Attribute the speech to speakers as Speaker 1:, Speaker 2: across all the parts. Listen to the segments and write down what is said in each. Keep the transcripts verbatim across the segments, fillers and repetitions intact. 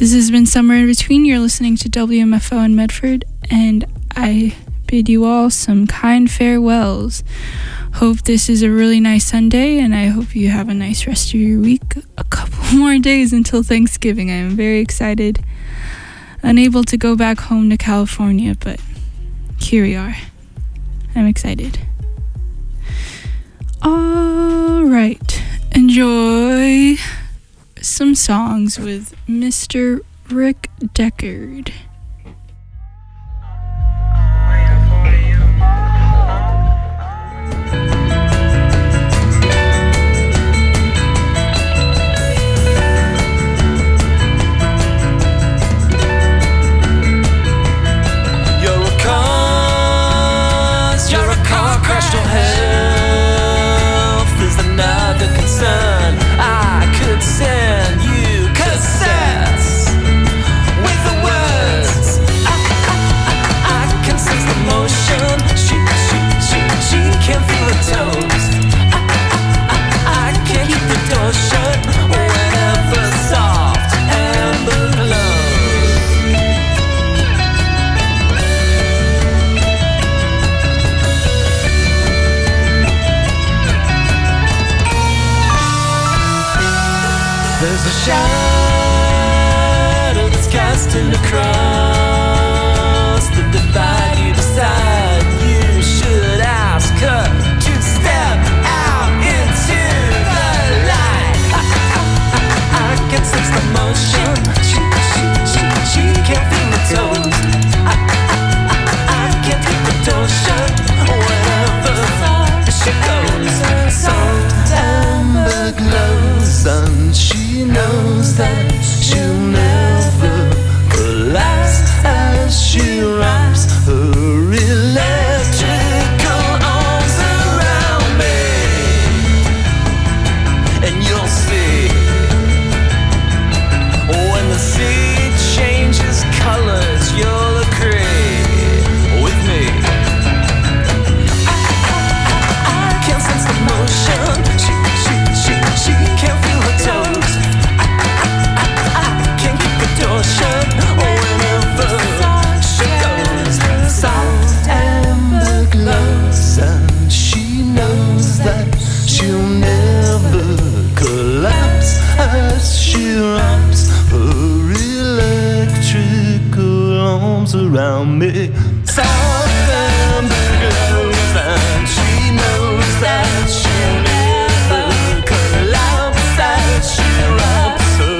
Speaker 1: This has been Somewhere in Between. You're listening to W M F O in Medford, and I bid you all some kind farewells. Hope this is a really nice Sunday, and I hope you have a nice rest of your week. A couple more days until Thanksgiving. I am very excited. Unable to go back home to California, but here we are. I'm excited. All right. Enjoy some songs with Mister Rick Deckard.
Speaker 2: There's a shadow that's casting across the divide. You decide you should ask her to step out into the light. I, I, I, I can sense the motion. She, she, she, she can't feel the toes. I, I, I, I can't keep the door shut whenever she goes. Soft amber glows and she knows that she'll never collapse as she wraps her electrical arms around me. And you'll see when the sea changes colors, you'll agree with me. I, I, I, I can't sense the motion. She, she, she, she can't feel her toes. Shut whenever she goes. Soft amber glows and she knows that she'll never collapse as she wraps her electrical arms around me. Soft amber glows and she knows that she'll never collapse as she wraps her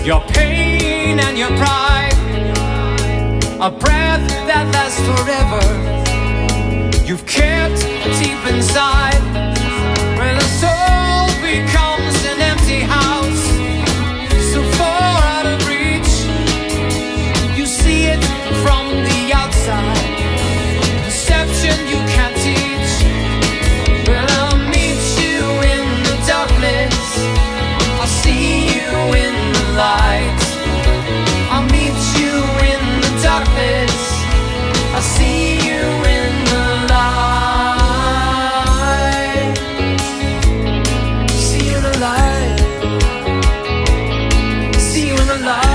Speaker 2: your pain and your pride, a breath that lasts forever, you've kept deep inside. When a soul becomes an empty house, so far out of reach, you see it from the outside. Perception you can't teach. Well, I'll meet you in the darkness, I'll see you in the light. I'll meet you in the darkness, I'll see you in the light. See you in the light. See you in the light.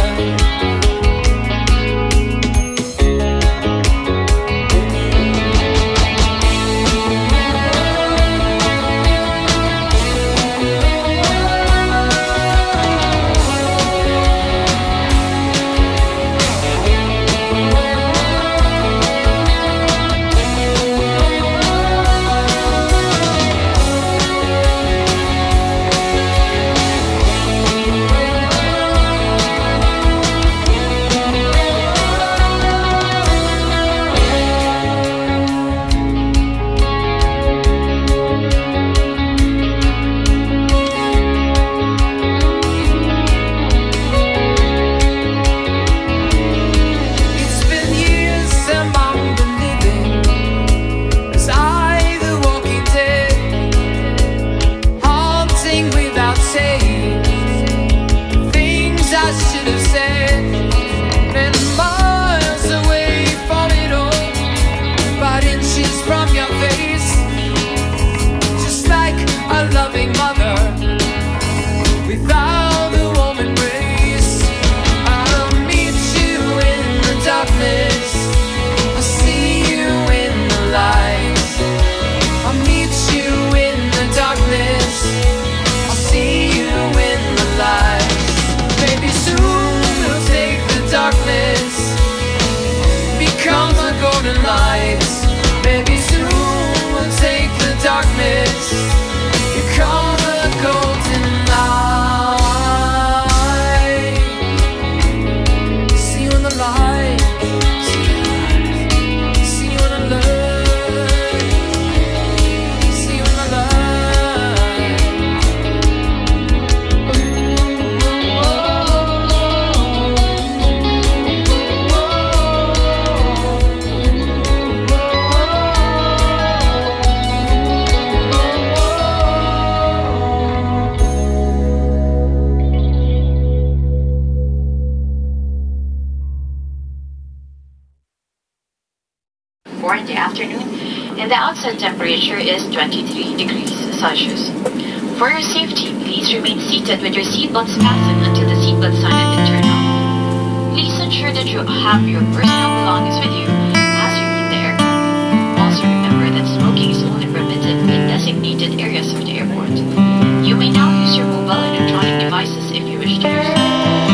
Speaker 3: In the afternoon, and the outside temperature is twenty-three degrees Celsius. For your safety, please remain seated with your seatbelts fastened until the seatbelt sign has been turned off. Please ensure that you have your personal belongings with you as you leave the aircraft. Also remember that smoking is only permitted in designated areas of the airport. You may now use your mobile electronic devices if you wish to use them.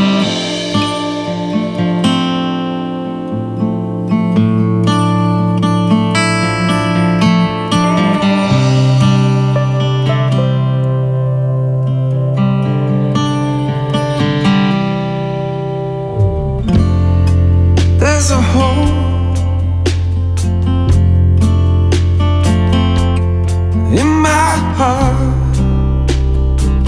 Speaker 2: There's a hole in my heart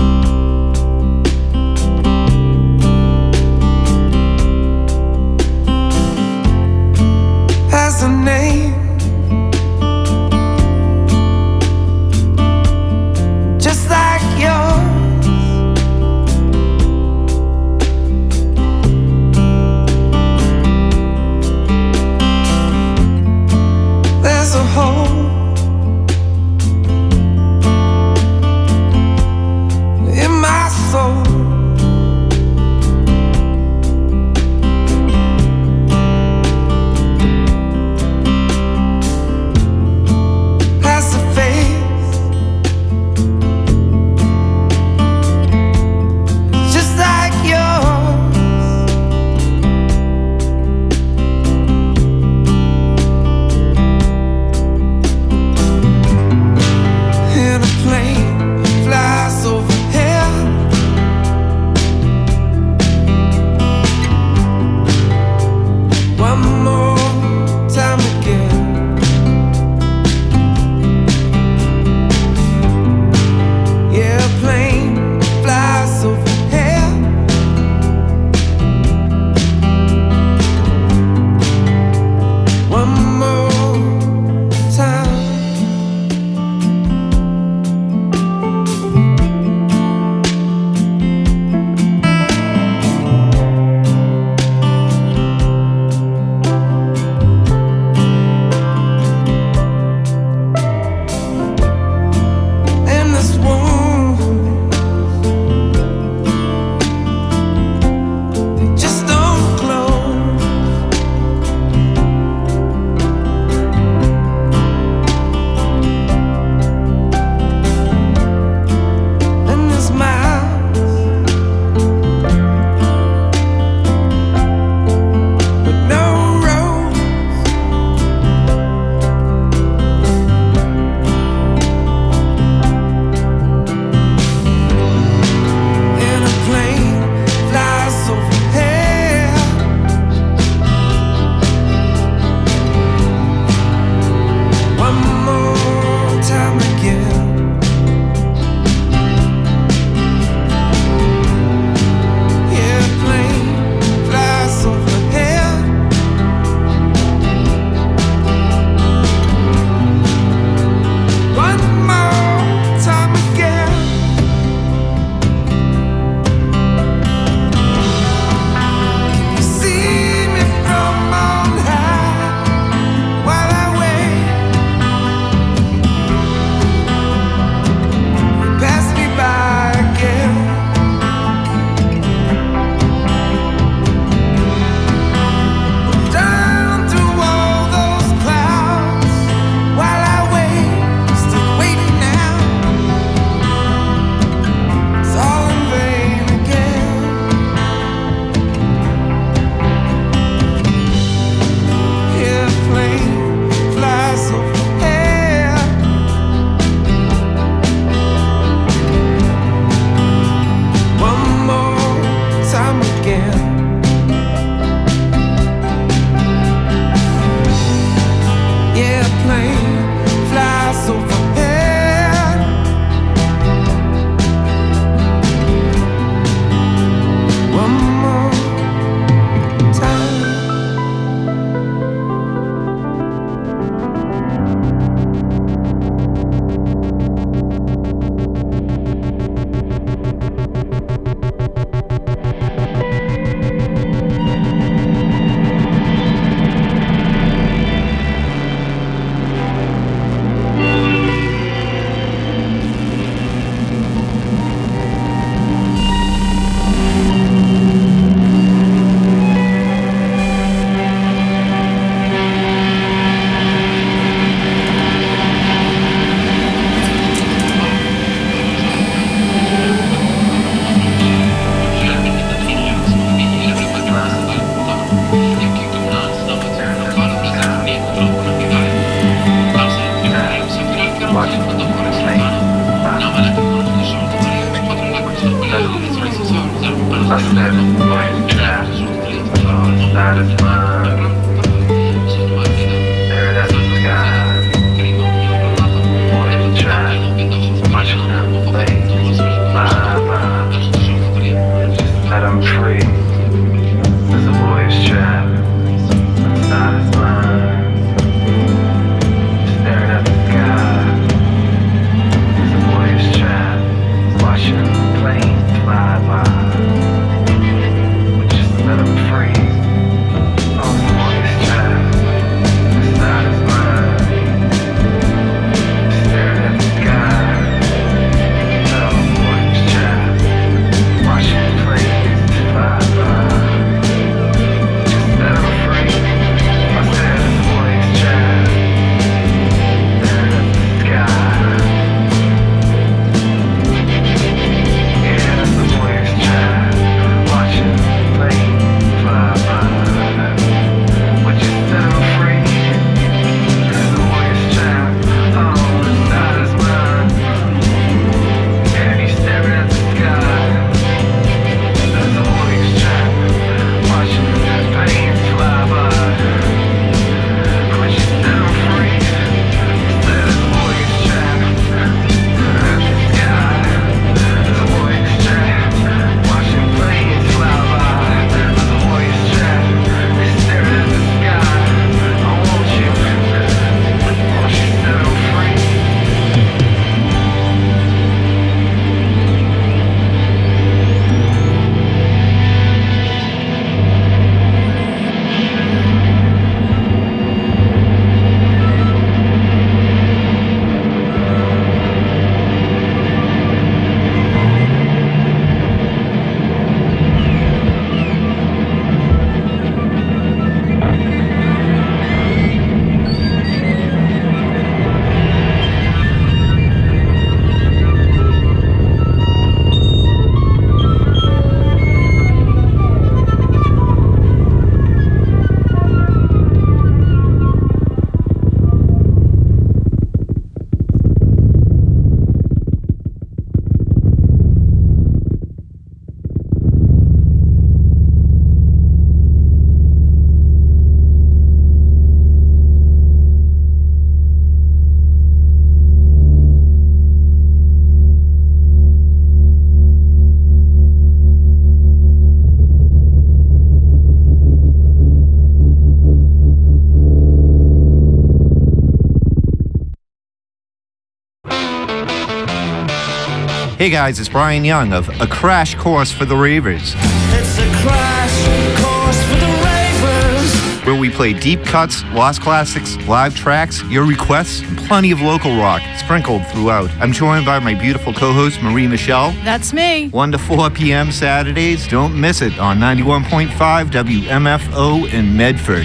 Speaker 4: Hey guys, it's Brian Young of A Crash Course for the Ravers.
Speaker 2: It's a crash course for the ravers.
Speaker 4: Where we play deep cuts, lost classics, live tracks, your requests, and plenty of local rock sprinkled throughout. I'm joined by my beautiful co-host, Marie Michelle.
Speaker 5: That's me.
Speaker 4: one to four p.m. Saturdays. Don't miss it on ninety-one point five W M F O in Medford.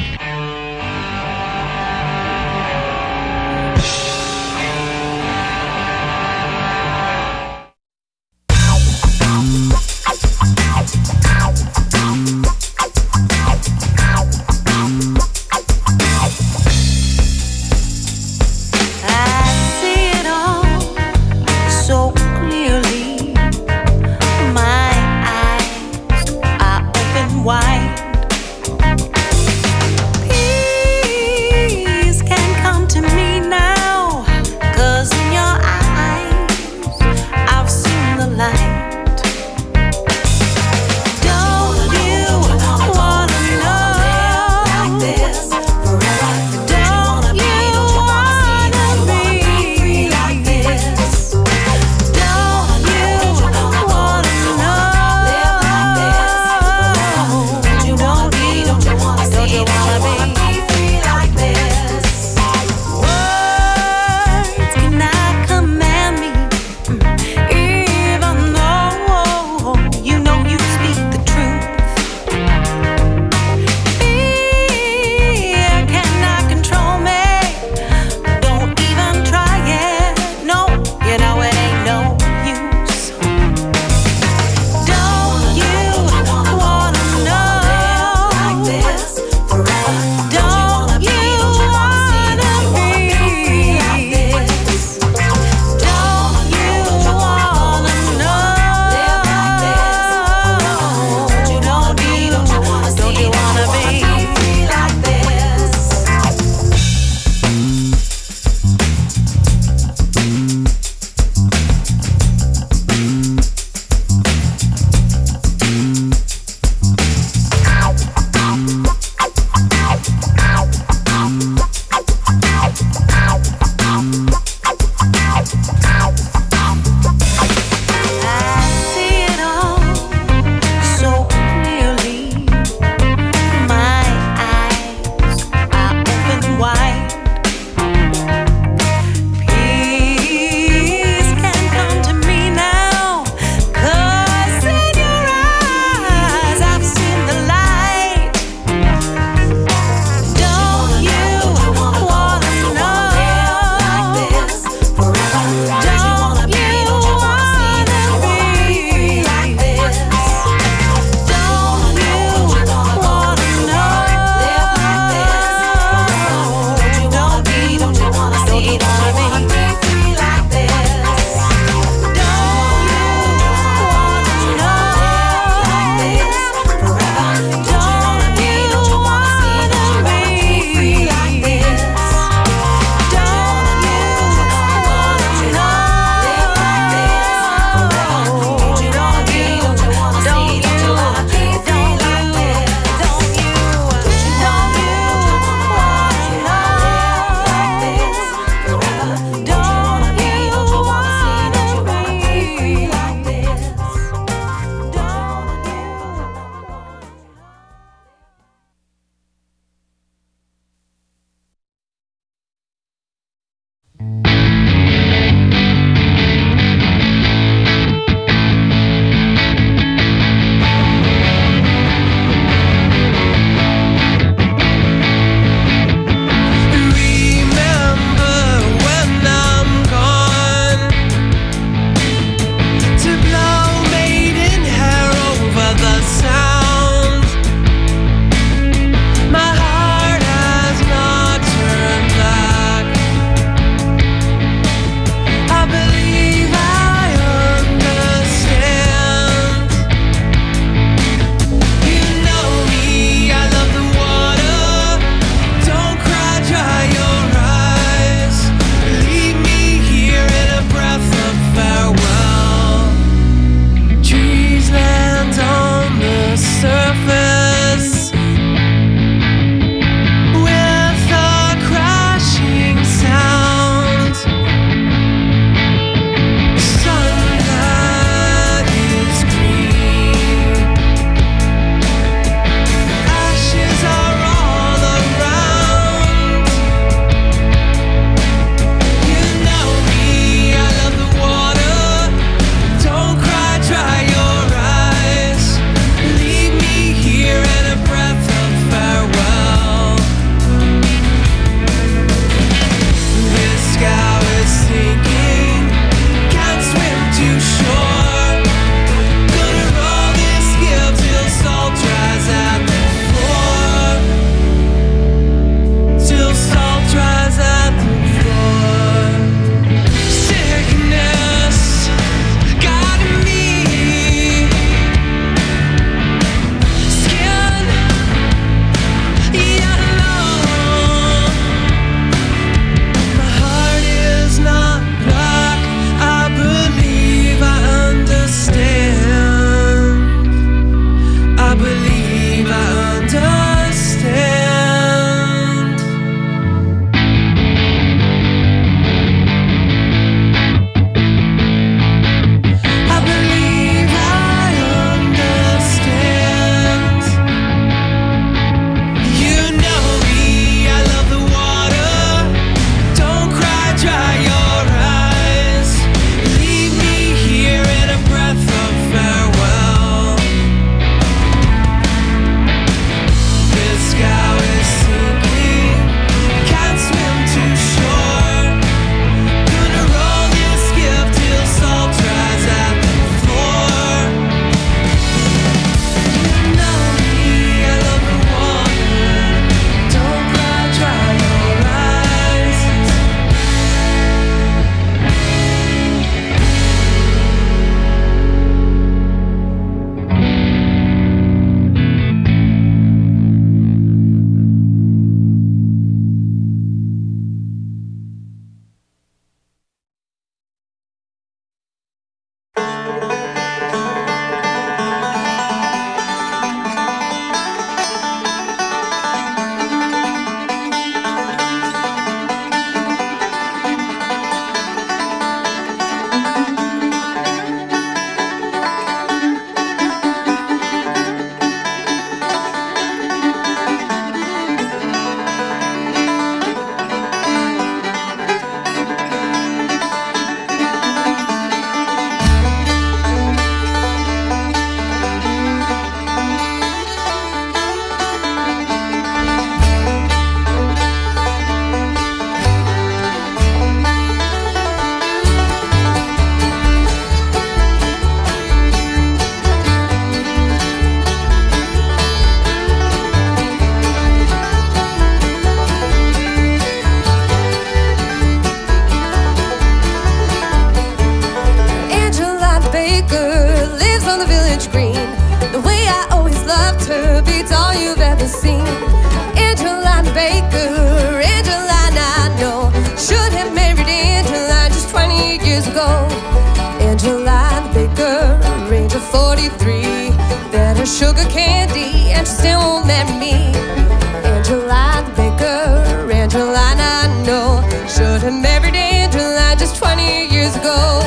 Speaker 5: village green. The way I always loved her beats all you've ever seen. Angeline Baker, Angeline I know, should have married Angeline just twenty years ago. Angeline Baker, age of forty-three, fed her sugar candy and she still won't marry me. Angeline Baker, Angeline I know, should have married Angeline just twenty years ago.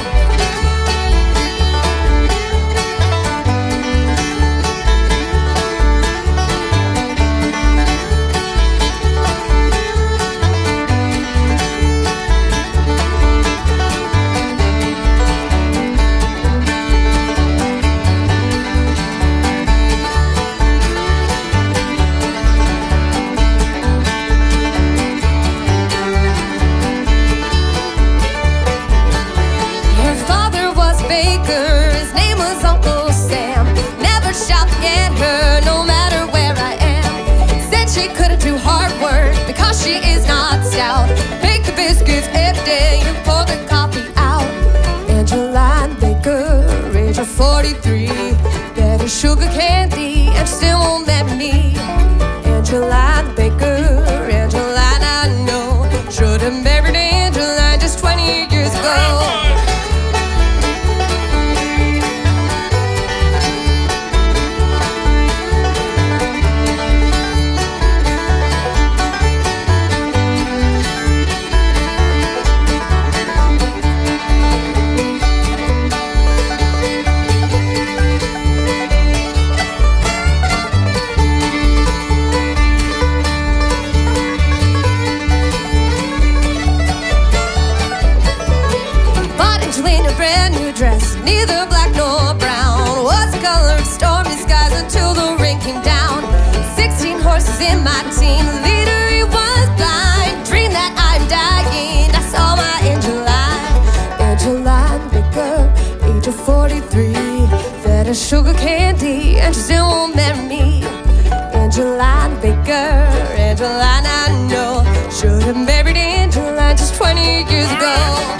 Speaker 5: She is not stout. Bake the biscuits every day and pour the coffee out. Angeline Baker, age of forty-three, get her sugar candy and she still won't marry me. Angeline Baker, Angeline I know, should have married Angeline just twenty years ago. Neither black nor brown was the color of stormy skies until the rain came down. Sixteen horses in my team, the leader he was blind. Dreamed that I'm dying, I saw my Angeline. Angeline Baker, age of forty-three, fed her sugar candy and she still won't marry me. Angeline Baker, Angeline I know, should have married Angeline just twenty years ago.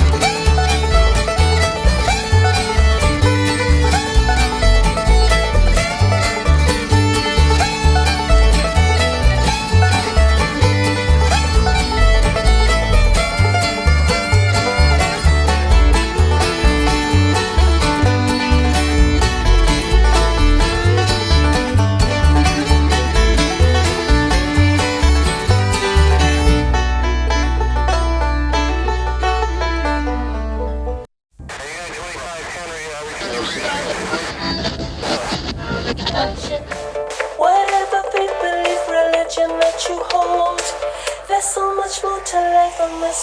Speaker 6: Whatever faith, belief, religion that you hold, there's so much more to life than this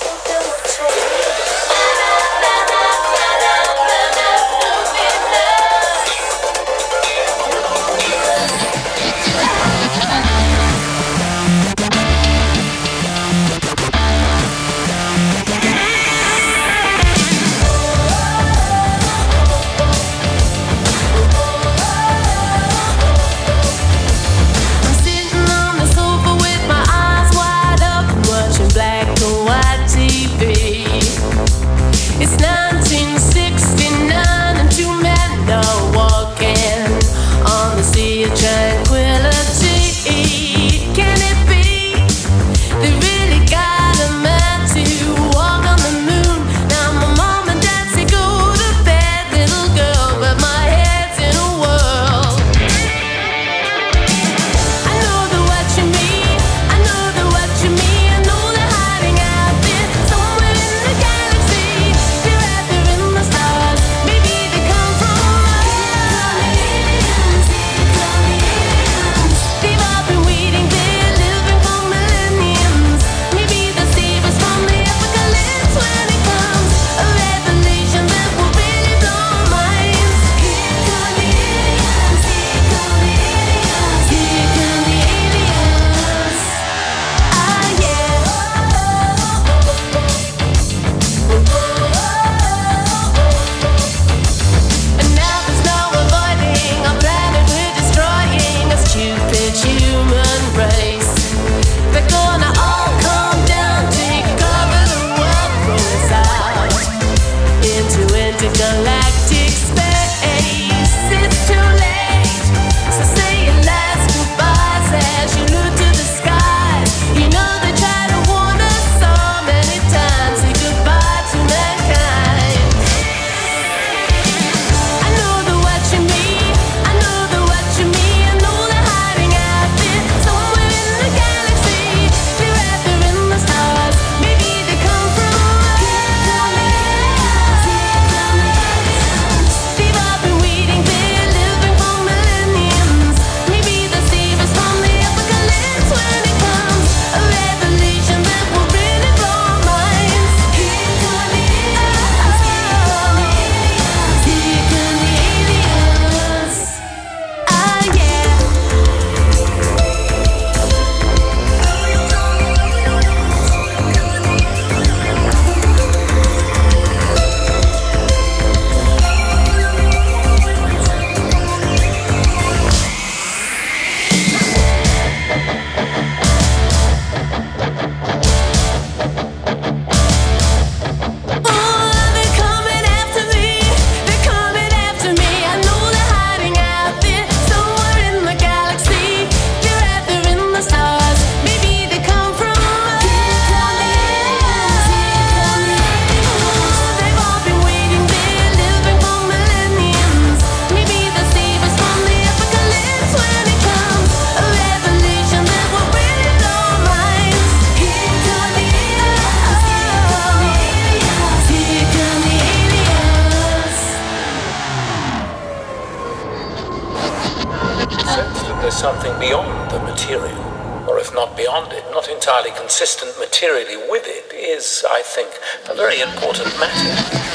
Speaker 6: black and white T V. It's nineteen
Speaker 7: sense that there's something beyond the material, or if not beyond it, not entirely consistent materially with it, is, I think, a very important matter.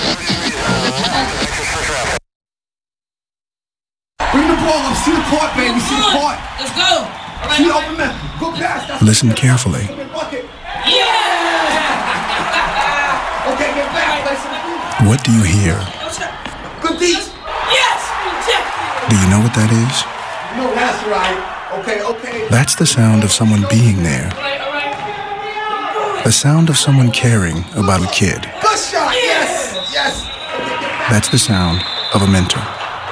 Speaker 8: Bring the ball up, see the court, baby, see the court.
Speaker 9: Let's go. Right,
Speaker 8: see the open man. Go past.
Speaker 10: Listen carefully.
Speaker 8: Yeah! Okay, get back. Play some.
Speaker 10: What do you hear?
Speaker 8: Good beat.
Speaker 9: Yes!
Speaker 10: Do you know what that is?
Speaker 8: No, that's right. Okay, okay.
Speaker 10: That's the sound of someone being there. The sound of someone caring about a kid.
Speaker 8: Good shot. Yes. Yes.
Speaker 10: That's the sound of a mentor.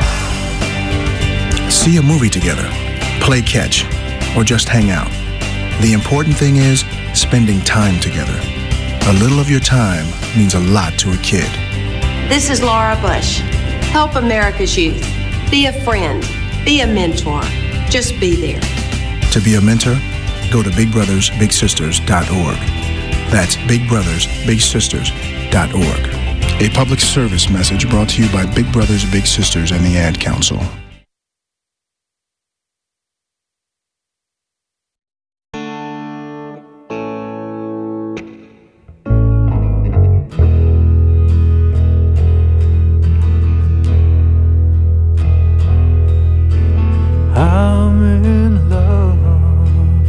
Speaker 10: See a movie together, play catch, or just hang out. The important thing is spending time together. A little of your time means a lot to a kid.
Speaker 11: This is Laura Bush. Help America's youth. Be a friend. Be a mentor. Just be there.
Speaker 10: To be a mentor, go to big brothers big sisters dot org. That's big brothers big sisters dot org. A public service message brought to you by Big Brothers Big Sisters and the Ad Council.
Speaker 2: I'm in love.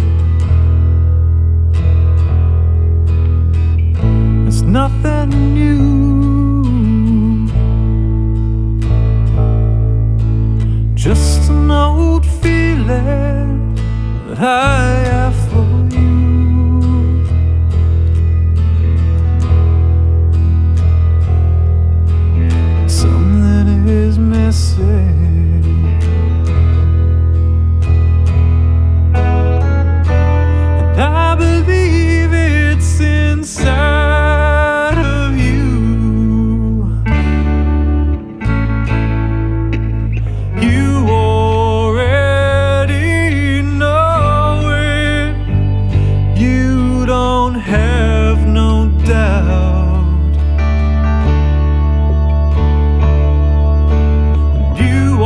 Speaker 2: It's nothing new, just an old feeling that I have for you. Something is missing. I believe it's inside of you. You already know it. You don't have no doubt. You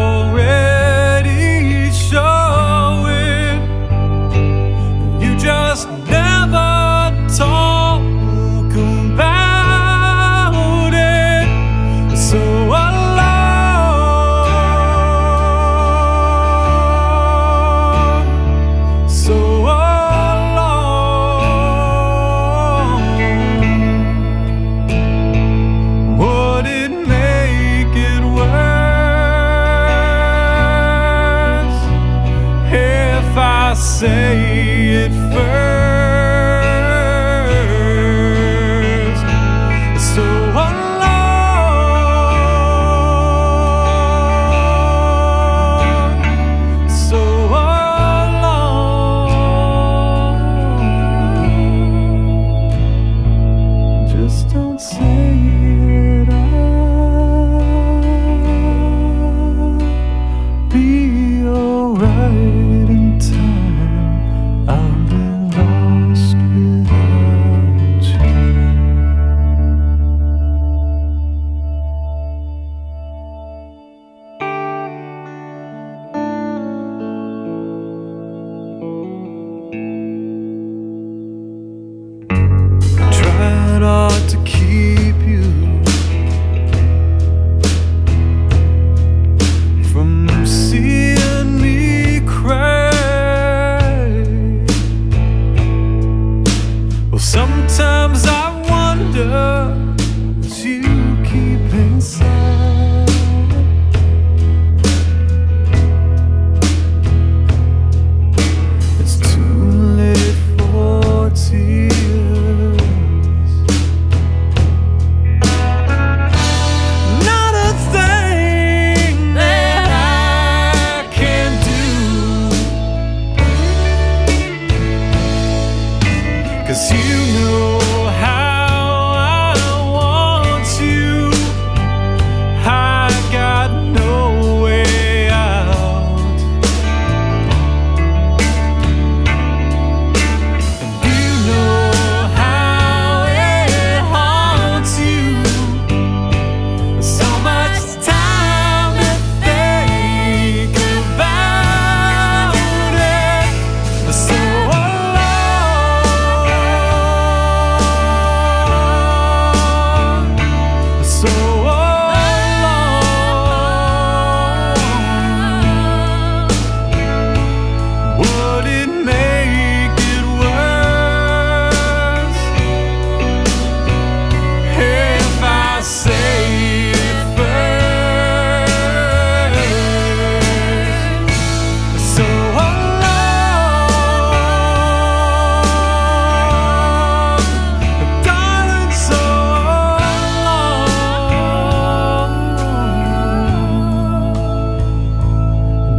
Speaker 2: already show it. You just never talk about it. So alone, so alone. Would it make it worse if I say it first? So alone, so alone. Just don't say it. I'll be alright in time. I'll be lost without you. Tried hard to keep you from seeing me cry.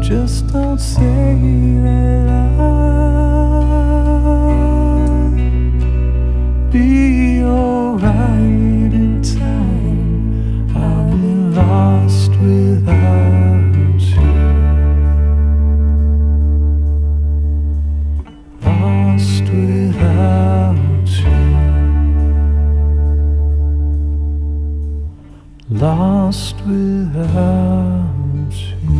Speaker 2: Just don't say that I'll be alright in time. I'll be lost without you. Lost without you. Lost without you.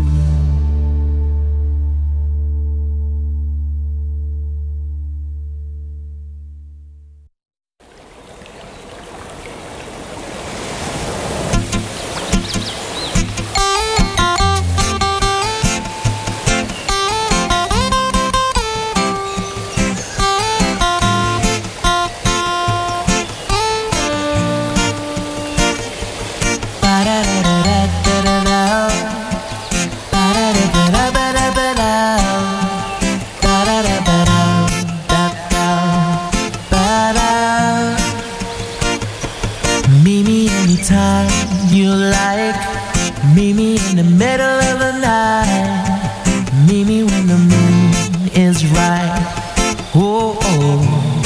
Speaker 12: Meet me anytime you like. Meet me in the middle of the night. Meet me when the moon is right. Oh, oh.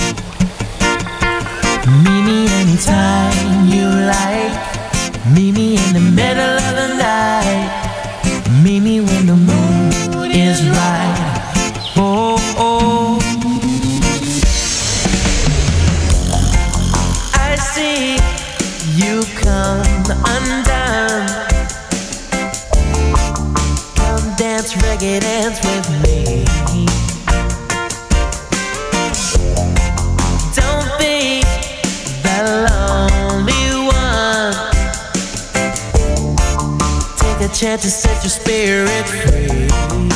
Speaker 12: Meet me anytime you like. Meet me in the middle of the night. Meet me when the moon is right. Oh, oh. I see you come undone. Come dance, reggae dance with me. Don't be the lonely one. Take a chance to set your spirit free.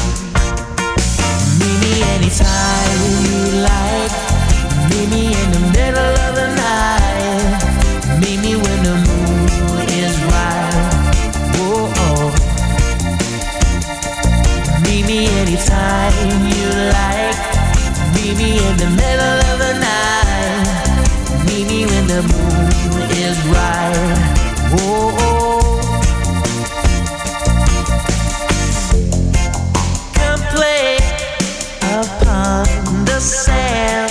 Speaker 12: Meet me anytime you like. Meet me in the middle of the night. Meet me when the moon is right. Oh, oh. Meet me anytime you like. Meet me in the middle of the night. Meet me when the moon is right. Oh, oh. Come play upon the sand.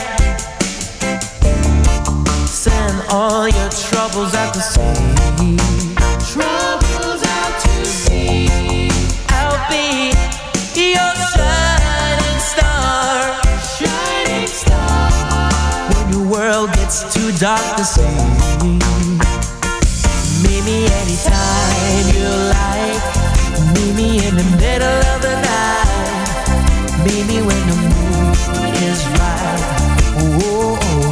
Speaker 12: Send all your troubles out to sea. Troubles out to sea. I'll be your shining star. Shining star. When your world gets too dark to see. Meet me anytime you like. Meet me in the middle of the night. Meet me when the moon is right. Oh, oh.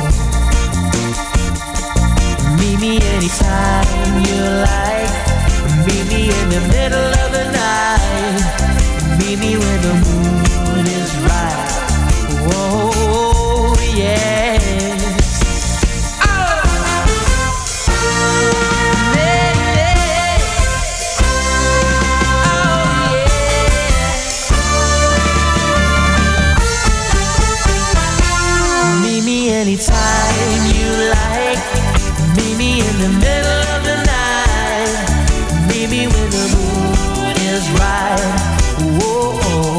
Speaker 12: Meet me anytime you like. Meet me in the middle of the night. Meet me when the moon is right. Oh, yes. Oh, yeah, yeah. Oh, yeah. Meet me anytime you like. Meet me in the middle of the night. Meet me when the moon is right. Whoa.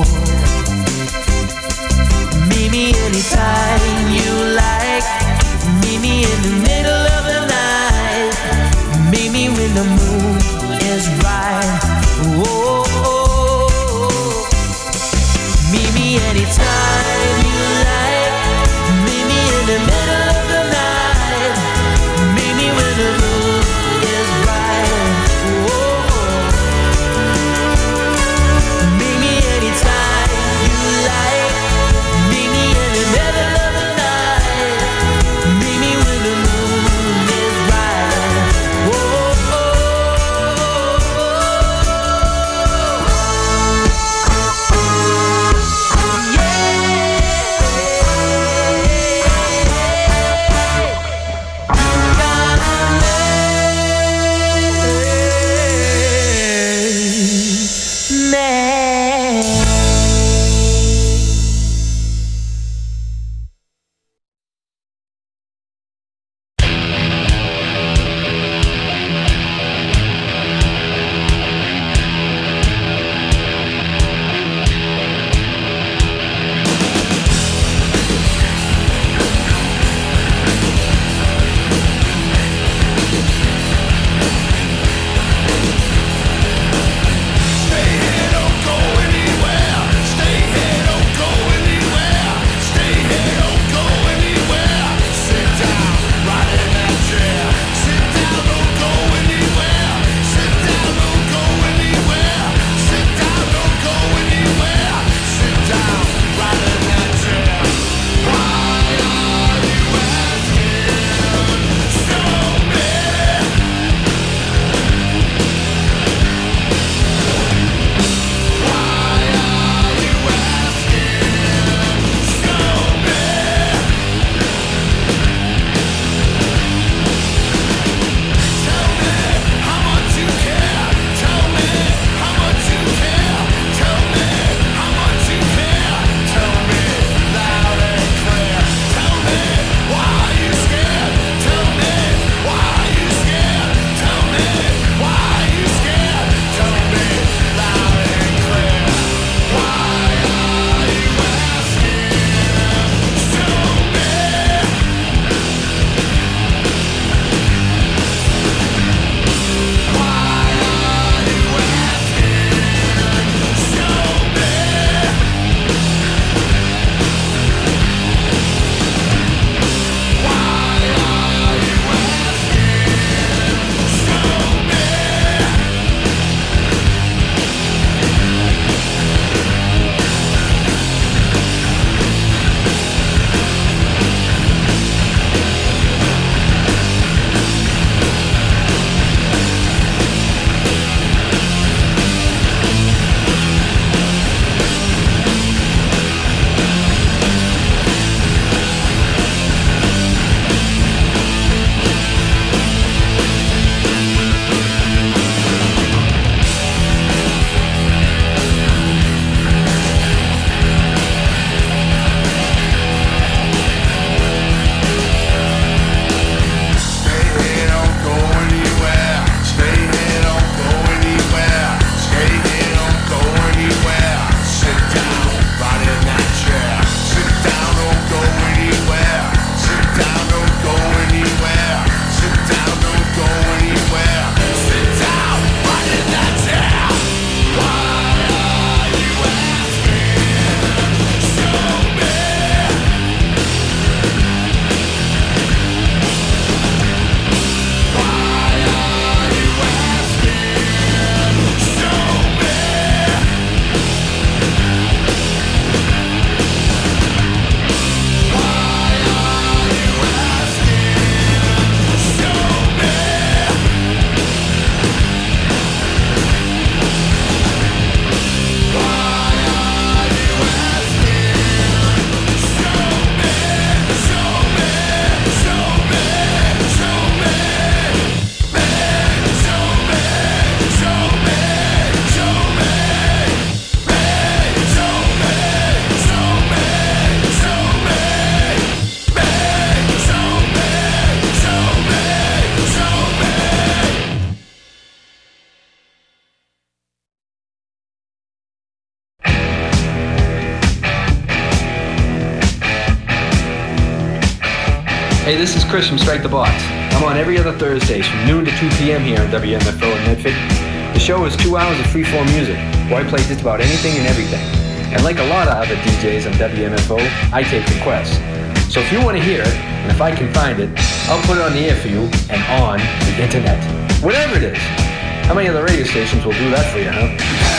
Speaker 13: Hey, this is Chris from Strike the Box. I'm on every other Thursdays from noon to two p.m. here on W M F O in Medford. The show is two hours of free-form music, where I play just about anything and everything. And like a lot of other D Js on W M F O, I take requests. So if you want to hear it, and if I can find it, I'll put it on the air for you and on the internet. Whatever it is. How many other radio stations will do that for you, huh?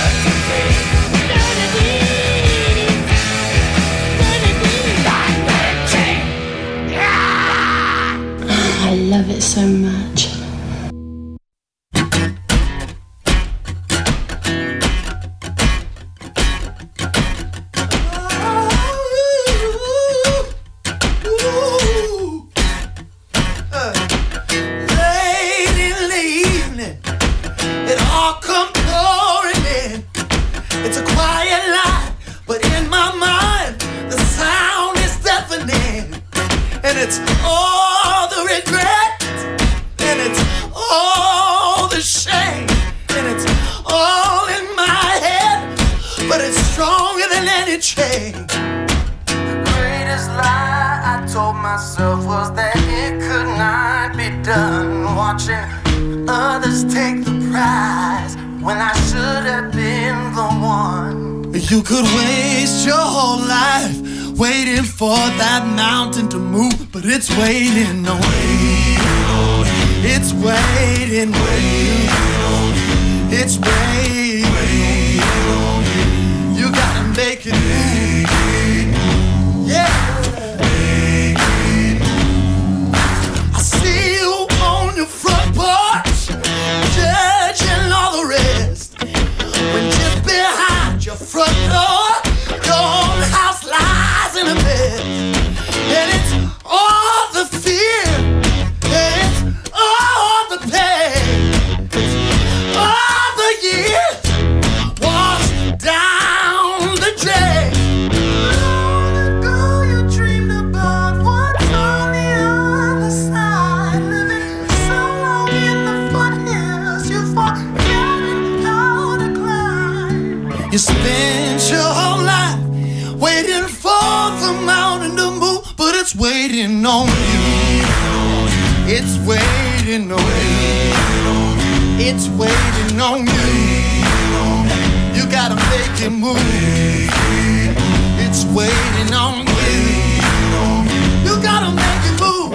Speaker 14: I love it so much.
Speaker 2: It's all the regret, and it's all the shame, and it's all in my head, but it's stronger than any chain. The greatest lie I told myself was that it could not be done. Watching others take the prize when I should have been the one. You could waste your whole life waiting for that mountain to move, but it's waiting on you. It's waiting on you. It's waiting on you. You gotta make it move. Yeah. I see you on your front porch, judging all the rest, when just behind your front door, your own house lies in a mess. And it's all the fear, and it's all the pain, it's all the years washed down the drain. Long ago you dreamed about what's on the other side, living so long in the foothills you forgot how to climb. You spent your whole life waiting for the mountain to move, but it's waiting on you. It's waiting on you. It's waiting on you. You gotta make it move. It's waiting on you. You gotta make it move.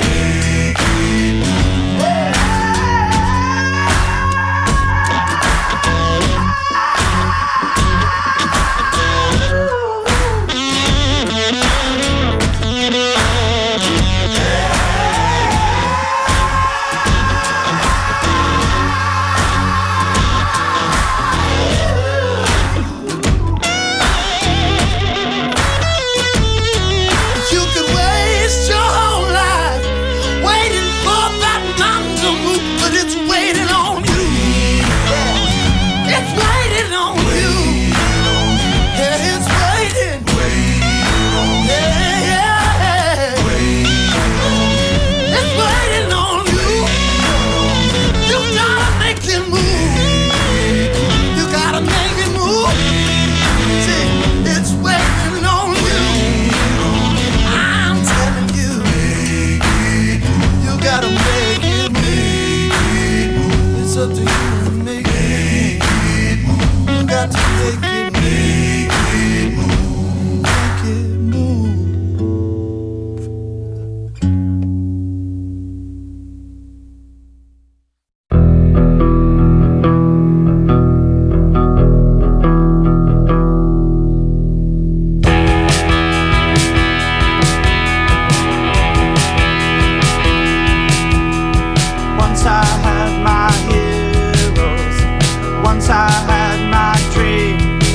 Speaker 15: Once I had my dreams.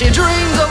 Speaker 2: she dreams